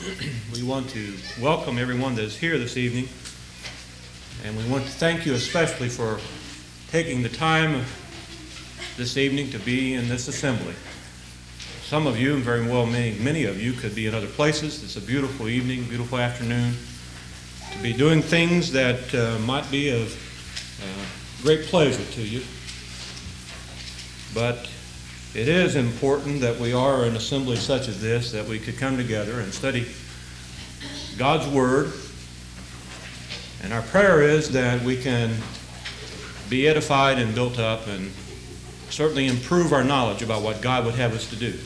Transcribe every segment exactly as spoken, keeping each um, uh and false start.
We want to welcome everyone that is here this evening, and we want to thank you especially for taking the time this evening to be in this assembly. Some of you, and very well many, many of you, could be in other places. It's a beautiful evening, beautiful afternoon, to be doing things that uh, might be of uh, great pleasure to you. But it is important that we are an assembly such as this, that we could come together and study God's Word. And our prayer is that we can be edified and built up and certainly improve our knowledge about what God would have us to do.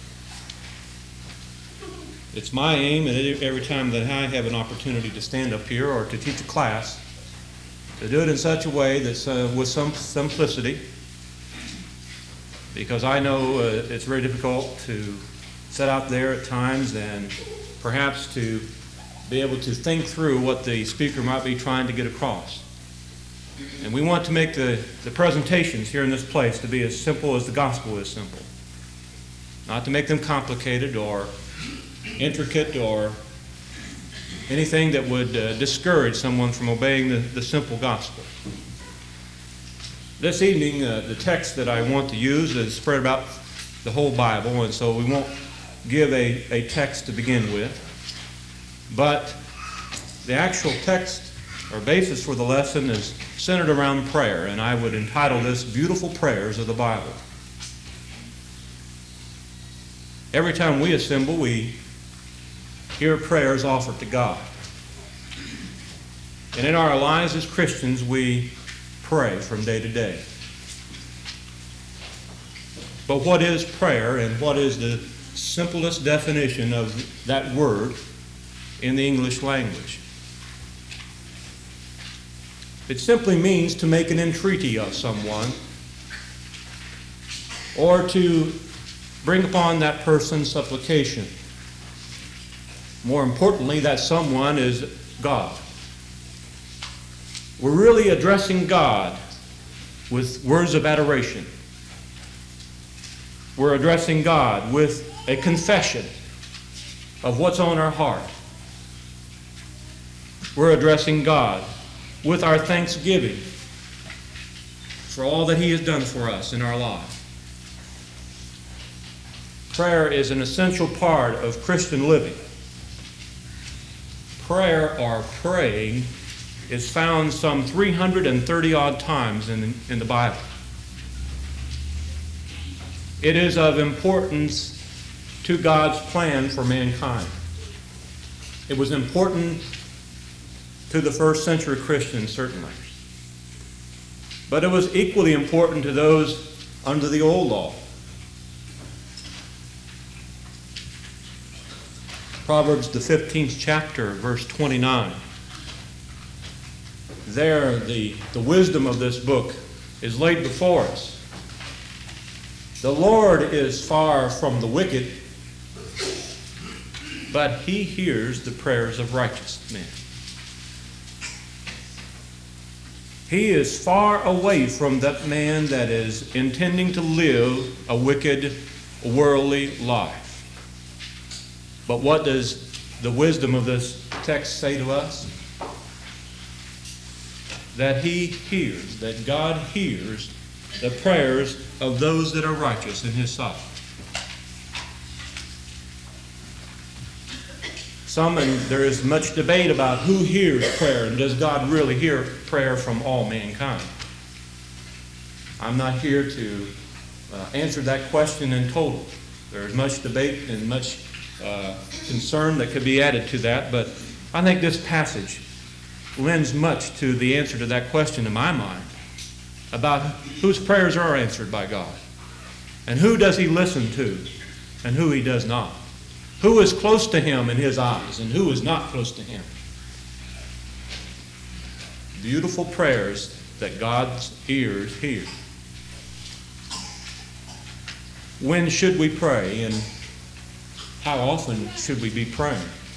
It's my aim that every time that I have an opportunity to stand up here or to teach a class, to do it in such a way that's uh, with some simplicity, because I know uh, it's very difficult to sit out there at times and perhaps to be able to think through what the speaker might be trying to get across. And we want to make the, the presentations here in this place to be as simple as the gospel is simple. Not to make them complicated or intricate or anything that would uh, discourage someone from obeying the, the simple gospel. This evening, uh, the text that I want to use is spread about the whole Bible, and so we won't give a, a text to begin with. But the actual text or basis for the lesson is centered around prayer, and I would entitle this Beautiful Prayers of the Bible. Every time we assemble, we hear prayers offered to God. And in our lives as Christians, we pray from day to day. But what is prayer, and what is the simplest definition of that word in the English language? It simply means to make an entreaty of someone, or to bring upon that person supplication. More importantly, that someone is God. We're really addressing God with words of adoration. We're addressing God with a confession of what's on our heart. We're addressing God with our thanksgiving for all that He has done for us in our lives. Prayer is an essential part of Christian living. Prayer or praying is found some three hundred thirty odd times in the, in the Bible. It is of importance to God's plan for mankind. It was important to the first century Christians, certainly. But it was equally important to those under the old law. Proverbs, the fifteenth chapter, verse twenty-nine. There, the, the wisdom of this book is laid before us. The Lord is far from the wicked, but He hears the prayers of righteous men. He is far away from that man that is intending to live a wicked, worldly life. But what does the wisdom of this text say to us? That He hears, that God hears the prayers of those that are righteous in His sight. Some, and there is much debate about who hears prayer, and does God really hear prayer from all mankind? I'm not here to uh, answer that question in total. There is much debate and much uh, concern that could be added to that, but I think this passage lends much to the answer to that question in my mind about whose prayers are answered by God, and who does He listen to, and who He does not. Who is close to Him in His eyes, and who is not close to Him. Beautiful prayers that God's ears hear. When should we pray, and how often should we be praying?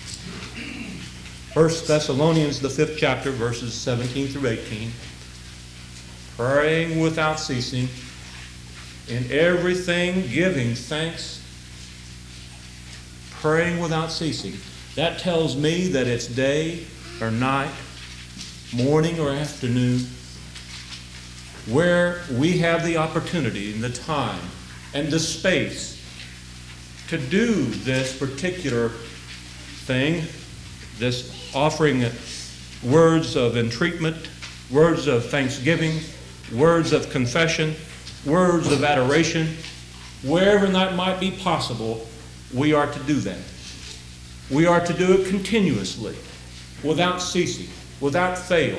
First Thessalonians, the fifth chapter, verses seventeen through eighteen. Praying without ceasing, in everything giving thanks, praying without ceasing. That tells me that it's day or night, morning or afternoon, where we have the opportunity and the time and the space to do this particular thing, this offering words of entreatment, words of thanksgiving, words of confession, words of adoration, wherever that might be possible, we are to do that. We are to do it continuously, without ceasing, without fail.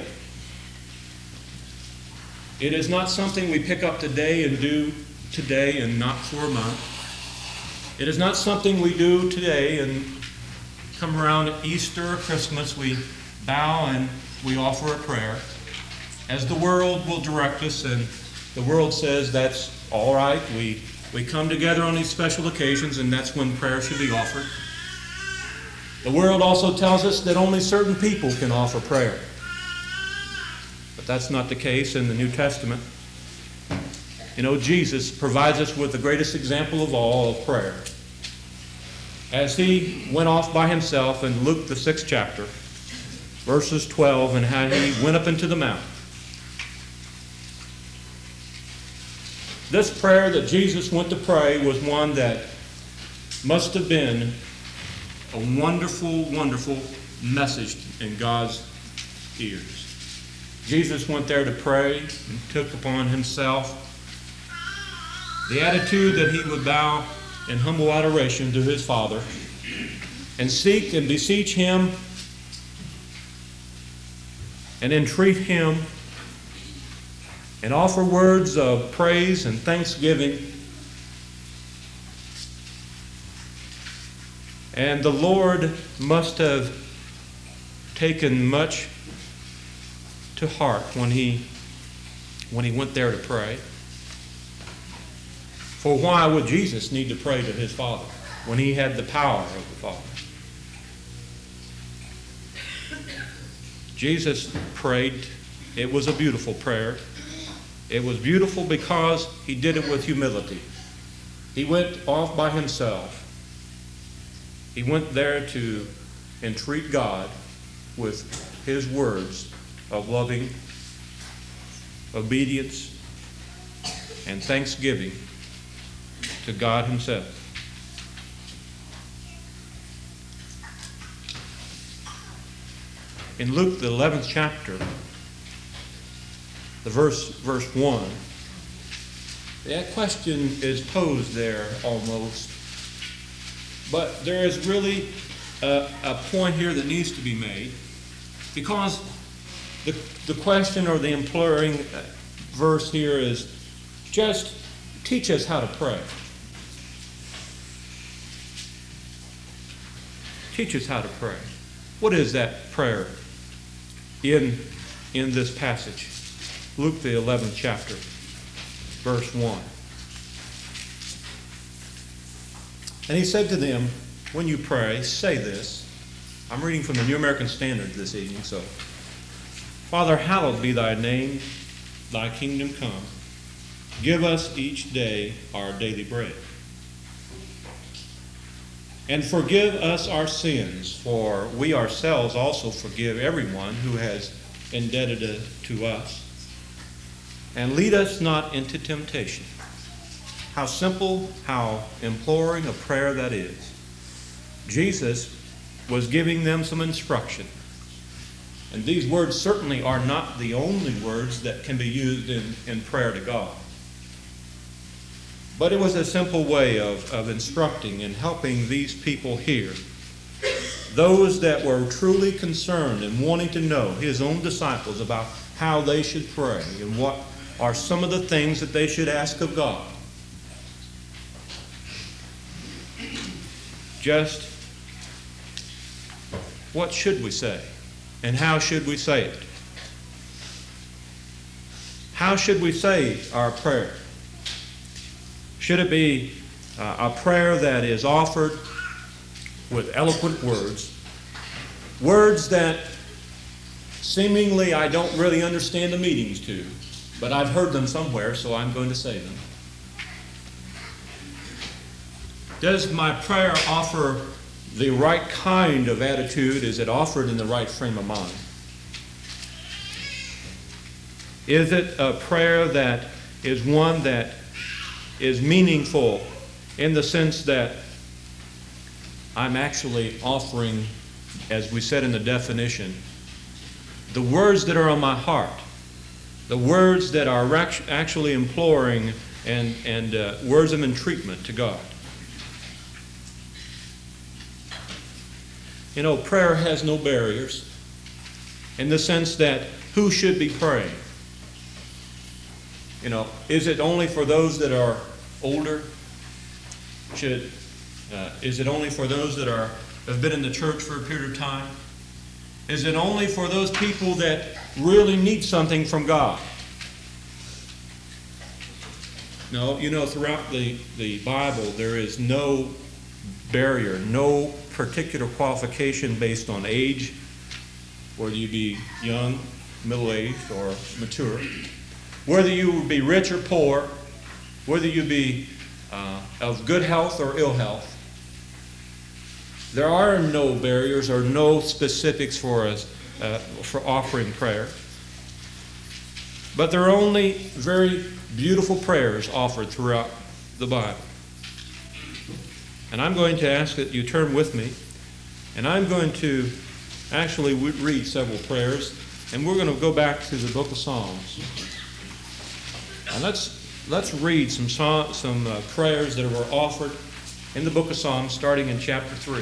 It is not something we pick up today and do today and not for a month. It is not something we do today and come around Easter or Christmas, we bow and we offer a prayer, as the world will direct us, and the world says that's all right. We, we come together on these special occasions, and that's when prayer should be offered. The world also tells us that only certain people can offer prayer. But that's not the case in the New Testament. You know, Jesus provides us with the greatest example of all of prayer. As he went off by himself in Luke, the sixth chapter, verses twelve, and how he went up into the mountain. This prayer that Jesus went to pray was one that must have been a wonderful, wonderful message in God's ears. Jesus went there to pray and took upon himself the attitude that he would bow in humble adoration to his Father and seek and beseech him and entreat him and offer words of praise and thanksgiving. And the Lord must have taken much to heart when he when he went there to pray. For why would Jesus need to pray to his Father when he had the power of the Father? Jesus prayed. It was a beautiful prayer. It was beautiful because he did it with humility. He went off by himself. He went there to entreat God with his words of loving obedience and thanksgiving to God himself. In Luke, the eleventh chapter, the verse, verse one, that question is posed there almost. But there is really a, a point here that needs to be made, because the, the question or the imploring verse here is just teach us how to pray. Teach us how to pray. What is that prayer in, in this passage? Luke, the eleventh chapter, verse one. And he said to them, when you pray, say this. I'm reading from the New American Standard this evening, so. Father, hallowed be thy name, thy kingdom come. Give us each day our daily bread. And forgive us our sins, for we ourselves also forgive everyone who has indebted to us. And lead us not into temptation. How simple, how imploring a prayer that is. Jesus was giving them some instruction. And these words certainly are not the only words that can be used in, in prayer to God. But it was a simple way of, of instructing and helping these people here, those that were truly concerned and wanting to know, his own disciples, about how they should pray and what are some of the things that they should ask of God. Just what should we say and how should we say it? How should we say our prayer? Should it be uh, a prayer that is offered with eloquent words, words that seemingly I don't really understand the meanings to, but I've heard them somewhere, so I'm going to say them? Does my prayer offer the right kind of attitude? Is it offered in the right frame of mind? Is it a prayer that is one that is meaningful in the sense that I'm actually offering, as we said in the definition, the words that are on my heart, the words that are actually imploring and, and uh, words of entreatment to God. You know, prayer has no barriers in the sense that who should be praying? You know, is it only for those that are older? Should, uh, is it only for those that are have been in the church for a period of time? Is it only for those people that really need something from God? No, you know, throughout the, the Bible, there is no barrier, no particular qualification based on age, whether you be young, middle-aged, or mature, whether you be rich or poor, whether you be uh, of good health or ill health. There are no barriers or no specifics for us uh, for offering prayer. But there are only very beautiful prayers offered throughout the Bible. And I'm going to ask that you turn with me, and I'm going to actually read several prayers, and we're going to go back to the book of Psalms. And let's let's read some some uh, prayers that were offered in the book of Psalms, starting in chapter three.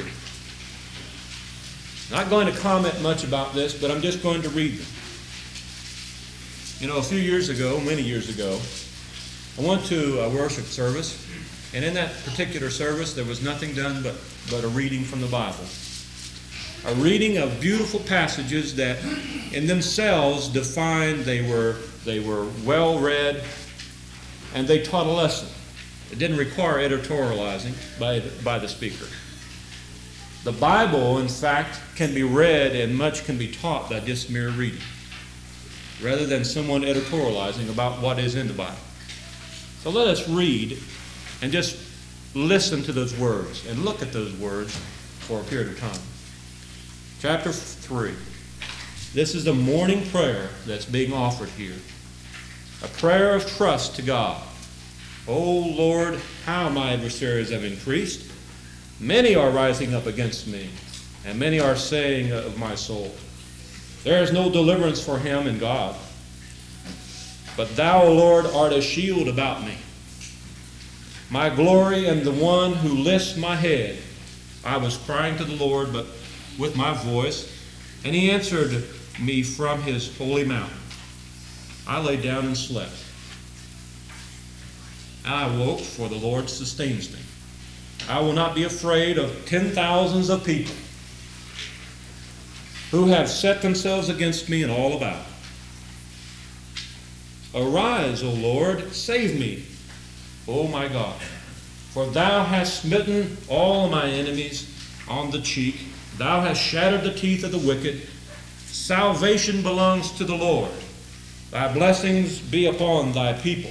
Not going to comment much about this, but I'm just going to read them. You know, a few years ago, many years ago, I went to a worship service, and in that particular service, there was nothing done but, but a reading from the Bible. A reading of beautiful passages that in themselves defined, they were, they were well read, and they taught a lesson. It didn't require editorializing by, by the speaker. The Bible, in fact, can be read and much can be taught by just mere reading, rather than someone editorializing about what is in the Bible. So let us read and just listen to those words and look at those words for a period of time. Chapter three. This is the morning prayer that's being offered here. A prayer of trust to God. O Lord, how my adversaries have increased. Many are rising up against me, and many are saying of my soul, there is no deliverance for him in God. But thou, O Lord, art a shield about me, my glory and the one who lifts my head. I was crying to the Lord, but with my voice, and he answered me from his holy mountain. I lay down and slept. I awoke, for the Lord sustains me. I will not be afraid of ten thousands of people who have set themselves against me and all about. Arise, O Lord, save me, O my God. For thou hast smitten all my enemies on the cheek. Thou hast shattered the teeth of the wicked. Salvation belongs to the Lord. Thy blessings be upon thy people.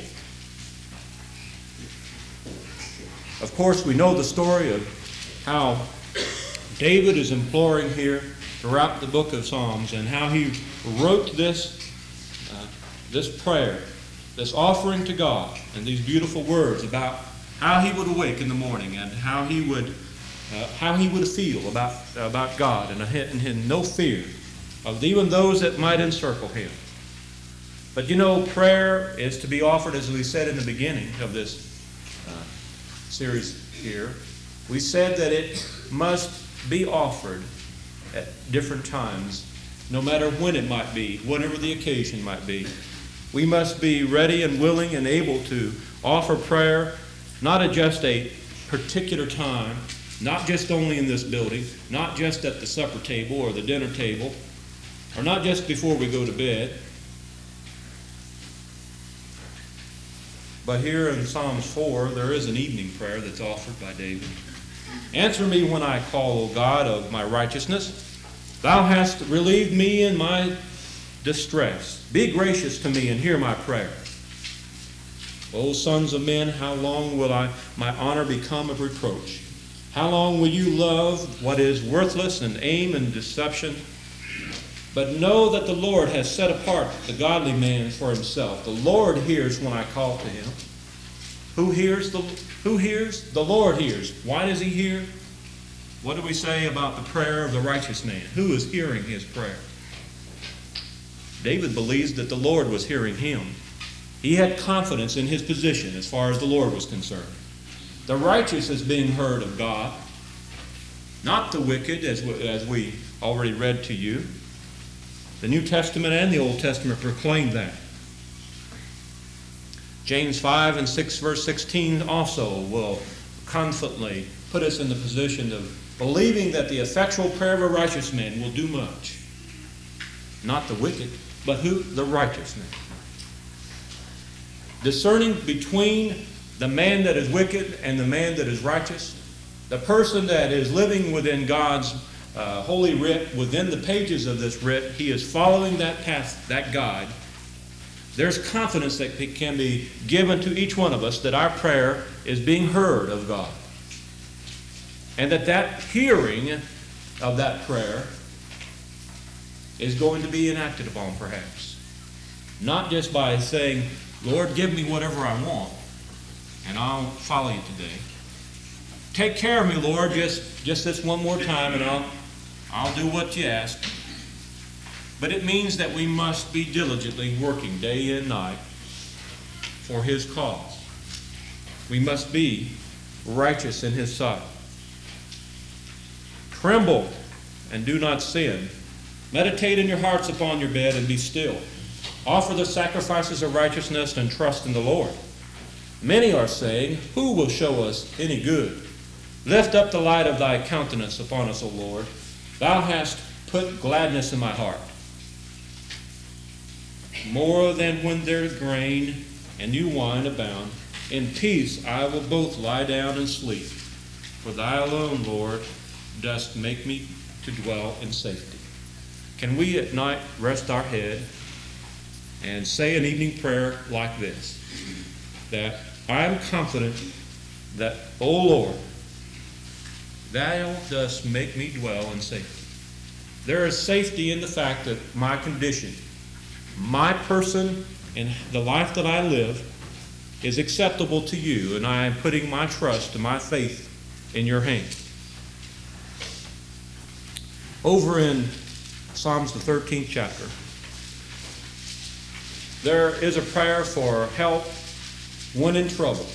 Of course, we know the story of how David is imploring here throughout the book of Psalms, and how he wrote this, uh, this prayer, this offering to God, and these beautiful words about how he would awake in the morning and how he would, uh, how he would feel about about God, and in him no fear of even those that might encircle him. But you know, prayer is to be offered, as we said in the beginning of this uh, series here. We said that it must be offered at different times, no matter when it might be, whatever the occasion might be. We must be ready and willing and able to offer prayer, not at just a particular time, not just only in this building, not just at the supper table or the dinner table, or not just before we go to bed. But here in Psalms four, there is an evening prayer that's offered by David. Answer me when I call, O God, of my righteousness. Thou hast relieved me in my distress. Be gracious to me and hear my prayer. O sons of men, how long will I my honor become a reproach? How long will you love what is worthless and aim in deception? But know that the Lord has set apart the godly man for himself. The Lord hears when I call to him. Who hears? The, who hears? The Lord hears. Why does he hear? What do we say about the prayer of the righteous man? Who is hearing his prayer? David believes that the Lord was hearing him. He had confidence in his position as far as the Lord was concerned. The righteous is being heard of God, not the wicked, as we, as we already read to you. The New Testament and the Old Testament proclaim that. James five and six, verse sixteen also will confidently put us in the position of believing that the effectual prayer of a righteous man will do much. Not the wicked, but who? The righteous man. Discerning between the man that is wicked and the man that is righteous, the person that is living within God's uh, holy writ, within the pages of this writ, he is following that path, that guide. There's confidence that can be given to each one of us that our prayer is being heard of God. And that that hearing of that prayer is going to be enacted upon, perhaps. Not just by saying, Lord, give me whatever I want, and I'll follow you today. Take care of me, Lord, just, just this one more time, and I'll, I'll do what you ask. But it means that we must be diligently working day and night for his cause. We must be righteous in his sight. Tremble and do not sin. Meditate in your hearts upon your bed and be still. Offer the sacrifices of righteousness and trust in the Lord. Many are saying, who will show us any good? Lift up the light of thy countenance upon us, O Lord. Thou hast put gladness in my heart, more than when there is grain and new wine abound. In peace I will both lie down and sleep. For thy alone, Lord, dost make me to dwell in safety. Can we at night rest our head and say an evening prayer like this? That I am confident that, O Lord, thou dost make me dwell in safety. There is safety in the fact that my condition, my person, and the life that I live is acceptable to you, and I am putting my trust and my faith in your hand. Over in Psalms, the thirteenth chapter, there is a prayer for help when in trouble.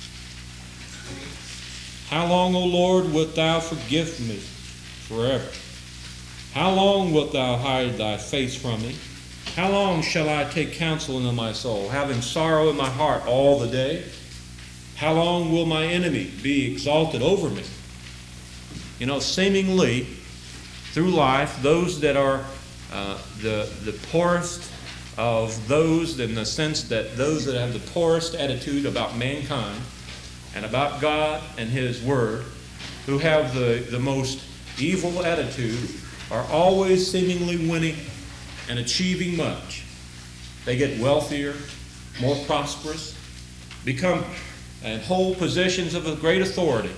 How long, O Lord, wilt thou forgive me forever? How long wilt thou hide thy face from me? How long shall I take counsel in my soul, having sorrow in my heart all the day? How long will my enemy be exalted over me? You know, seemingly, through life, those that are uh, the, the poorest of those, in the sense that those that have the poorest attitude about mankind and about God and his word, who have the, the most evil attitude, are always seemingly winning and achieving much. They get wealthier, more prosperous, become and hold positions of a great authority.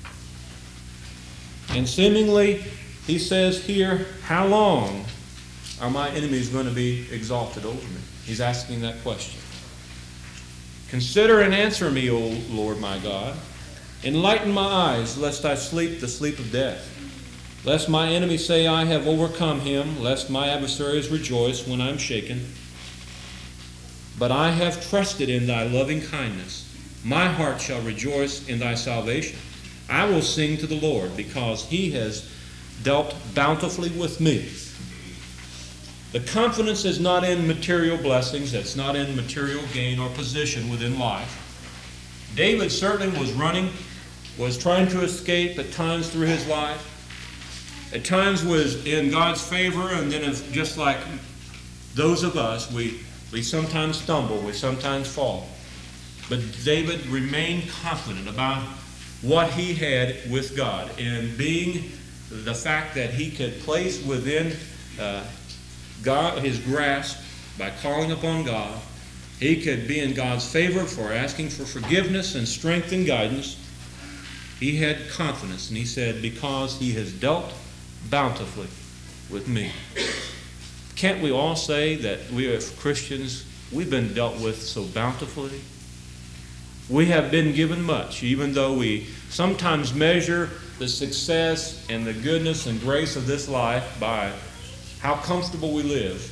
And seemingly, he says here, how long are my enemies going to be exalted over me? He's asking that question. Consider and answer me, O Lord my God. Enlighten my eyes, lest I sleep the sleep of death. Lest my enemies say, I have overcome him, lest my adversaries rejoice when I am shaken. But I have trusted in thy loving kindness. My heart shall rejoice in thy salvation. I will sing to the Lord, because he has dealt bountifully with me. The confidence is not in material blessings. It's not in material gain or position within life. David certainly was running, was trying to escape at times through his life. At times was in God's favor, and then it's just like those of us, we, we sometimes stumble, we sometimes fall. But David remained confident about what he had with God, and being the fact that he could place within uh, God his grasp by calling upon God. He could be in God's favor for asking for forgiveness and strength and guidance. He had confidence, and he said, because he has dealt bountifully with me. Can't we all say that we as Christians, we've been dealt with so bountifully? We have been given much, even though we sometimes measure the success and the goodness and grace of this life by how comfortable we live.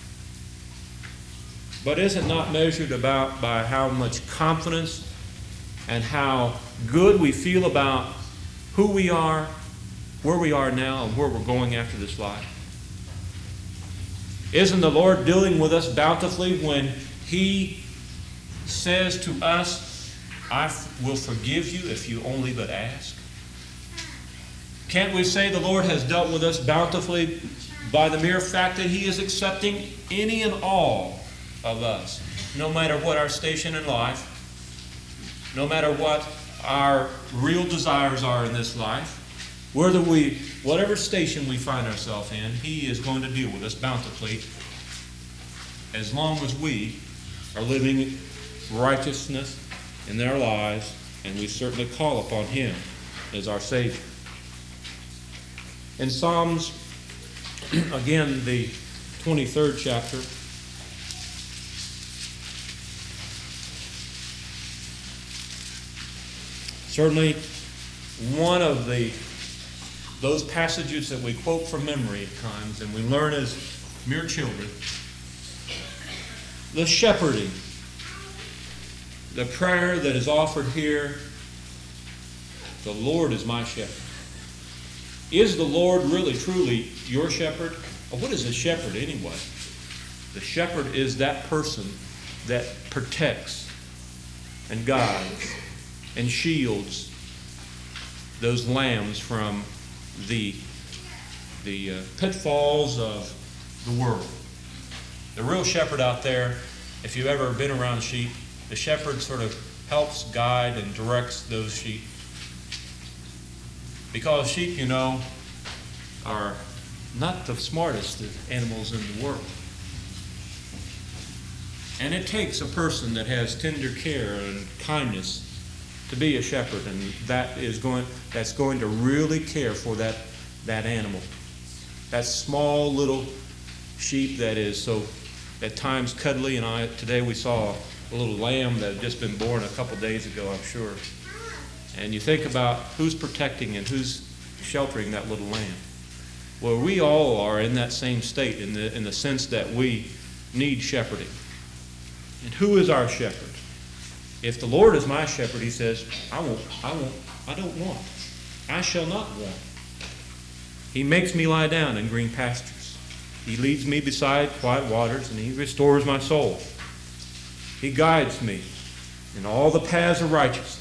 But is it not measured about by how much confidence and how good we feel about who we are, where we are now, and where we're going after this life? Isn't the Lord dealing with us bountifully when He says to us, I will forgive you if you only but ask? Can't we say the Lord has dealt with us bountifully by the mere fact that He is accepting any and all of us, no matter what our station in life, no matter what our real desires are in this life, whether we, whatever station we find ourselves in, He is going to deal with us bountifully as long as we are living righteousness in their lives, and we certainly call upon Him as our Savior. In Psalms, again, the twenty-third chapter, certainly one of the those passages that we quote from memory at times and we learn as mere children, the shepherding, the prayer that is offered here, the Lord is my shepherd. Is the Lord really, truly your shepherd? Or what is a shepherd anyway? The shepherd is that person that protects and guides and shields those lambs from the, the uh, pitfalls of the world. The real shepherd out there, if you've ever been around sheep, the shepherd sort of helps guide and directs those sheep. Because sheep, you know, are not the smartest of animals in the world. And it takes a person that has tender care and kindness to be a shepherd, and that is going that's going to really care for that that animal. That small little sheep that is so at times cuddly, and I today we saw a little lamb that had just been born a couple days ago, I'm sure. And you think about who's protecting and who's sheltering that little lamb. Well, we all are in that same state in the in the sense that we need shepherding. And who is our shepherd? If the Lord is my shepherd, He says, I won't, I won't, I don't want. I shall not want. He makes me lie down in green pastures. He leads me beside quiet waters, and He restores my soul. He guides me in all the paths of righteousness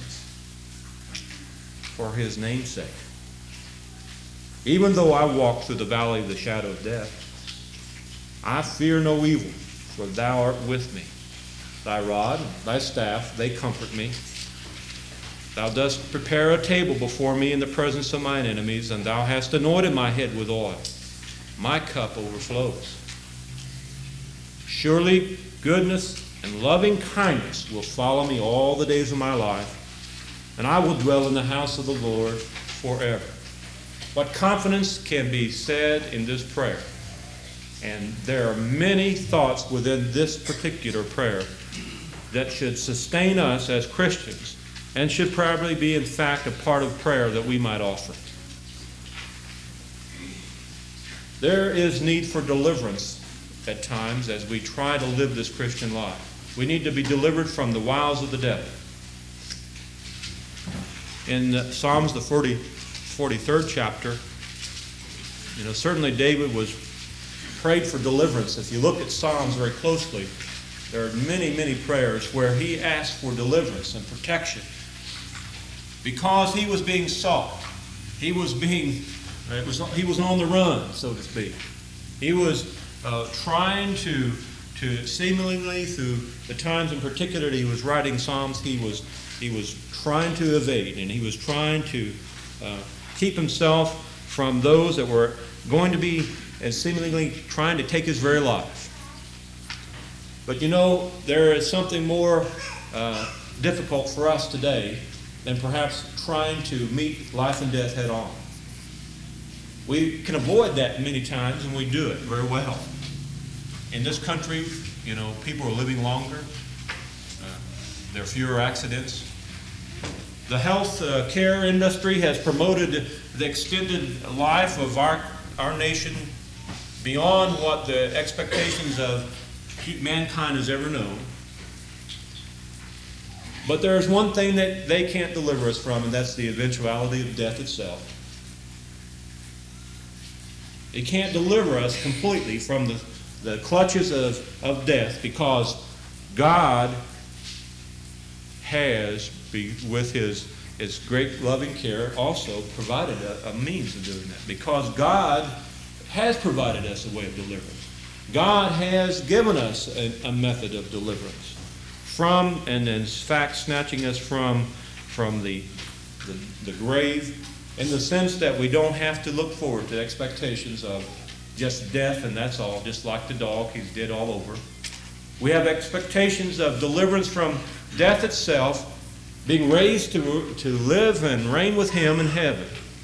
for His name's sake. Even though I walk through the valley of the shadow of death, I fear no evil, for Thou art with me. Thy rod, Thy staff, they comfort me. Thou dost prepare a table before me in the presence of mine enemies, and Thou hast anointed my head with oil. My cup overflows. Surely goodness and loving kindness will follow me all the days of my life, and I will dwell in the house of the Lord forever. What confidence can be said in this prayer? And there are many thoughts within this particular prayer that should sustain us as Christians and should probably be, in fact, a part of prayer that we might offer. There is need for deliverance at times as we try to live this Christian life. We need to be delivered from the wiles of the devil. In Psalms, the forty-third chapter, you know, certainly David was prayed for deliverance. If you look at Psalms very closely, there are many, many prayers where he asked for deliverance and protection because he was being sought. He was being, it was, he was on the run, so to speak. He was uh, trying to, to seemingly through the times in particular that he was writing Psalms, he was, he was trying to evade, and he was trying to uh, keep himself from those that were going to be and seemingly trying to take his very life. But you know, there is something more uh, difficult for us today than perhaps trying to meet life and death head on. We can avoid that many times, and we do it very well. In this country, you know, people are living longer. Uh, there are fewer accidents. The health uh, care industry has promoted the extended life of our, our nation beyond what the expectations of mankind has ever known. But there is one thing that they can't deliver us from, and that's the eventuality of death itself. It can't deliver us completely from the, the clutches of, of death, because God has, be, with his, his great loving care, also provided a, a means of doing that. Because God has provided us a way of deliverance. God has given us a, a method of deliverance from, and in fact, snatching us from, from the, the, the grave, in the sense that we don't have to look forward to expectations of just death and that's all, just like the dog, he's dead all over. We have expectations of deliverance from death itself, being raised to, to live and reign with him in heaven.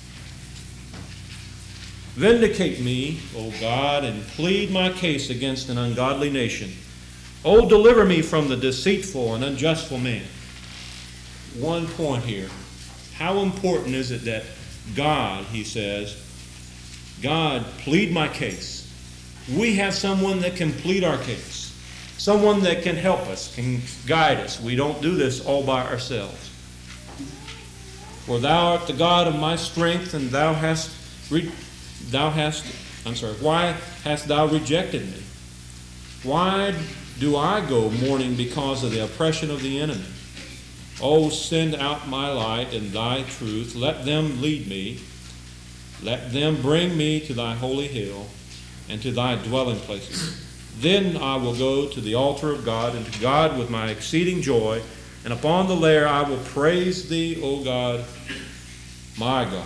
Vindicate me, O God, and plead my case against an ungodly nation. O deliver me from the deceitful and unjustful man. One point here. How important is it that God, he says, God, plead my case. We have someone that can plead our case. Someone that can help us, can guide us. We don't do this all by ourselves. For thou art the God of my strength, and thou hast, re- thou hast, I'm sorry, why hast thou rejected me? Why do I go mourning because of the oppression of the enemy? O send out my light and thy truth. Let them lead me. Let them bring me to thy holy hill and to thy dwelling places. Then I will go to the altar of God and to God with my exceeding joy, and upon the lair I will praise thee, O God, my God.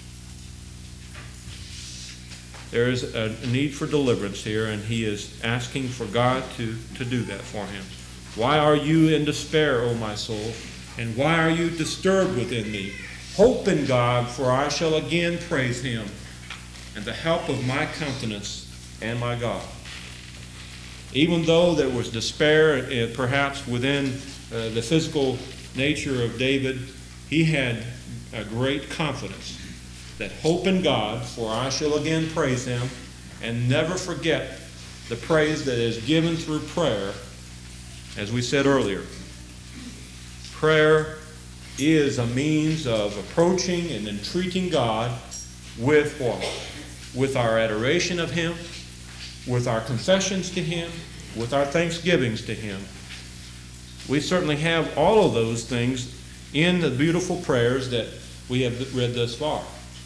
There is a need for deliverance here, and he is asking for God to, to do that for him. Why are you in despair, O my soul? And why are you disturbed within me? Hope in God, for I shall again praise him, and the help of my countenance and my God. Even though there was despair, uh, perhaps within uh, the physical nature of David, he had a great confidence that hope in God, for I shall again praise him, and never forget the praise that is given through prayer. As we said earlier, prayer is a means of approaching and entreating God with what? With our adoration of him, with our confessions to him, with our thanksgivings to him. We certainly have all of those things in the beautiful prayers that we have read thus far.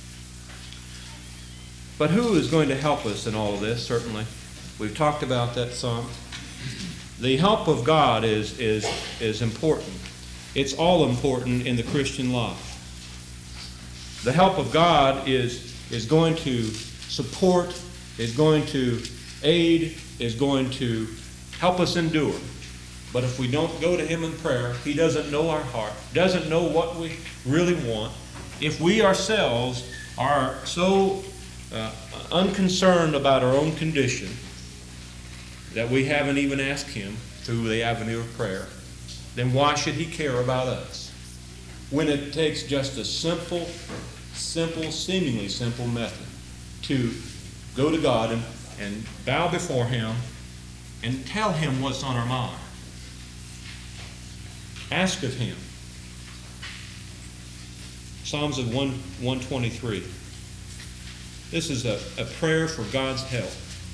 But who is going to help us in all of this? Certainly. We've talked about that some. The help of God is, is, is important. It's all important in the Christian life. The help of God is, is going to support, is going to aid, is going to help us endure. But if we don't go to him in prayer, he doesn't know our heart, doesn't know what we really want. If we ourselves are so uh, unconcerned about our own condition that we haven't even asked him through the avenue of prayer, then why should he care about us? When it takes just a simple, simple, seemingly simple method to go to God and, and bow before him and tell him what's on our mind. Ask of him. Psalms of one twenty-three. This is a, a prayer for God's help.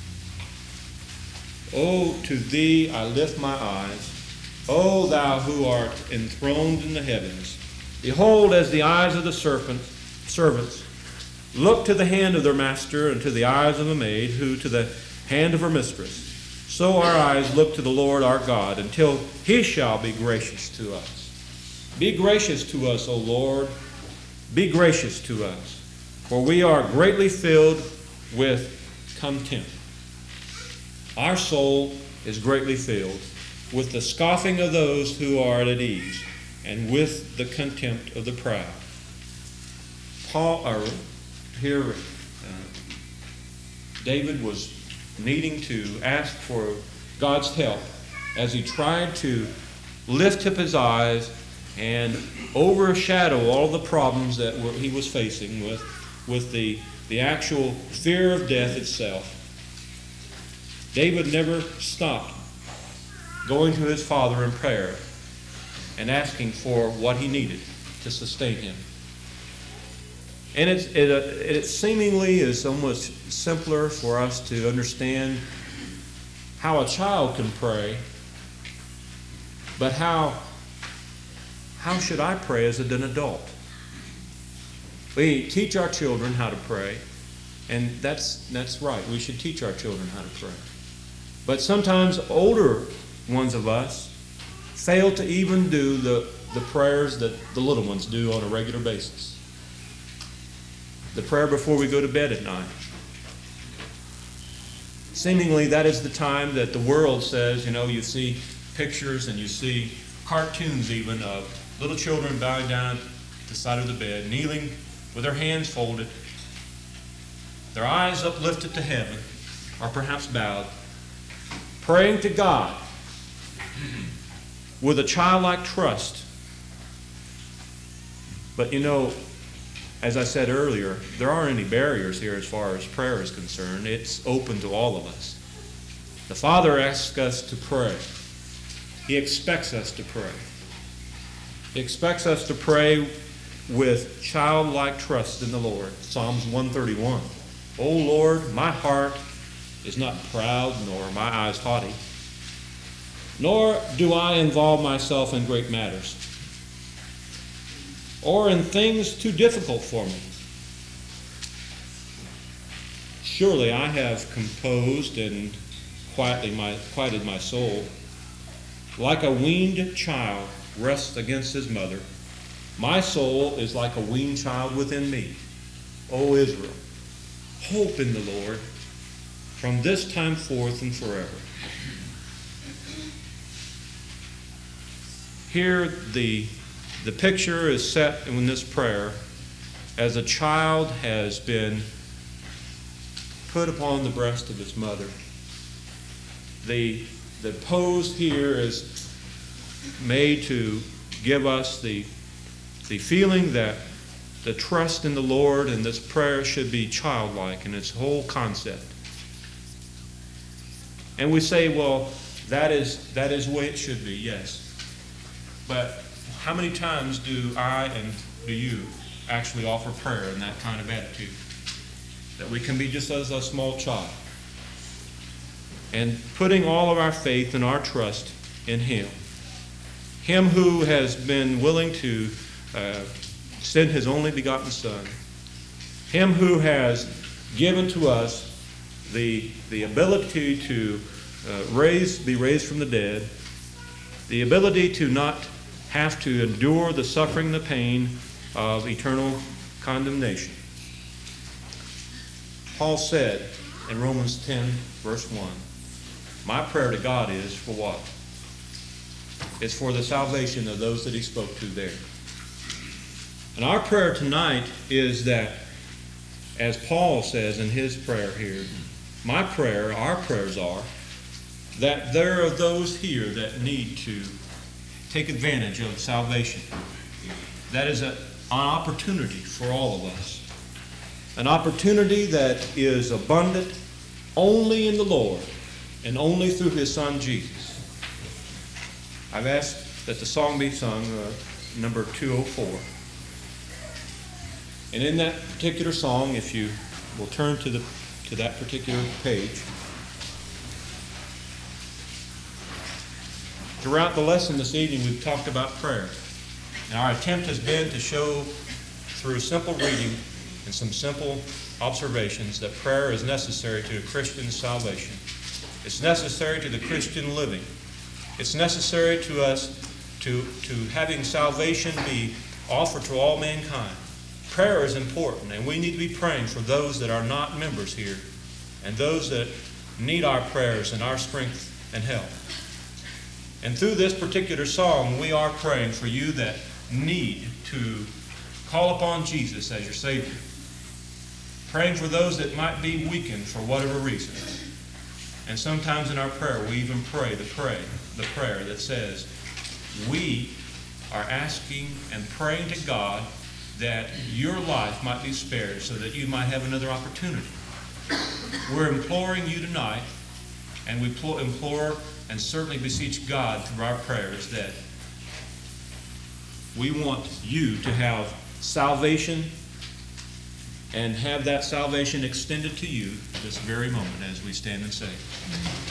Oh, to thee I lift my eyes. O thou who art enthroned in the heavens, behold, as the eyes of the serpent, servants look to the hand of their master, and to the eyes of a maid who to the hand of her mistress, so our eyes look to the Lord our God, until he shall be gracious to us. Be gracious to us, O Lord. Be gracious to us, for we are greatly filled with contempt. Our soul is greatly filled with the scoffing of those who are at ease, and with the contempt of the proud. Paul, or here, uh, David was needing to ask for God's help as he tried to lift up his eyes and overshadow all the problems that were, he was facing with, with the, the actual fear of death itself. David never stopped going to his Father in prayer and asking for what he needed to sustain him. And it's, it, it seemingly is almost simpler for us to understand how a child can pray, but how, how should I pray as an adult? We teach our children how to pray, and that's, that's right. We should teach our children how to pray. But sometimes older ones of us fail to even do the, the prayers that the little ones do on a regular basis. The prayer before we go to bed at night. Seemingly that is the time that the world says, you know, you see pictures and you see cartoons even of little children bowing down at the side of the bed, kneeling with their hands folded, their eyes uplifted to heaven, or perhaps bowed, praying to God with a childlike trust. But you know, as I said earlier, there aren't any barriers here as far as prayer is concerned. It's open to all of us. The Father asks us to pray. He expects us to pray. He expects us to pray with childlike trust in the Lord. Psalms one thirty-one. O Lord, my heart is not proud, nor my eyes haughty, nor do I involve myself in great matters, or in things too difficult for me. Surely I have composed and quietly my, quieted my soul. Like a weaned child rests against his mother, my soul is like a weaned child within me. O Israel, hope in the Lord from this time forth and forever. Here the, the picture is set in this prayer as a child has been put upon the breast of its mother. The, the pose here is made to give us the, the feeling that the trust in the Lord and this prayer should be childlike in its whole concept. And we say, well, that is, that is the way it should be, yes. But how many times do I and do you actually offer prayer in that kind of attitude? That we can be just as a small child. And putting all of our faith and our trust in Him. Him who has been willing to uh, send His only begotten Son. Him who has given to us the, the ability to uh, raise, be raised from the dead. The ability to not have to endure the suffering, the pain of eternal condemnation. Paul said in Romans ten, verse one, my prayer to God is for what? It's for the salvation of those that he spoke to there. And our prayer tonight is that, as Paul says in his prayer here, my prayer, our prayers are, that there are those here that need to take advantage of salvation. That is a, an opportunity for all of us. An opportunity that is abundant only in the Lord and only through His Son Jesus. I've asked that the song be sung, uh, number two oh four. And in that particular song, if you will turn to the to that particular page, throughout the lesson this evening, we've talked about prayer. And our attempt has been to show through simple reading and some simple observations that prayer is necessary to a Christian's salvation. It's necessary to the Christian living. It's necessary to us to, to having salvation be offered to all mankind. Prayer is important, and we need to be praying for those that are not members here and those that need our prayers and our strength and help. And through this particular song, we are praying for you that need to Call upon Jesus as your Savior. Praying for those that might be weakened for whatever reason. And sometimes in our prayer, we even pray the pray, the prayer that says, we are asking and praying to God that your life might be spared so that you might have another opportunity. We're imploring you tonight, and we implore and certainly beseech God through our prayers that we want you to have salvation and have that salvation extended to you this very moment as we stand and say.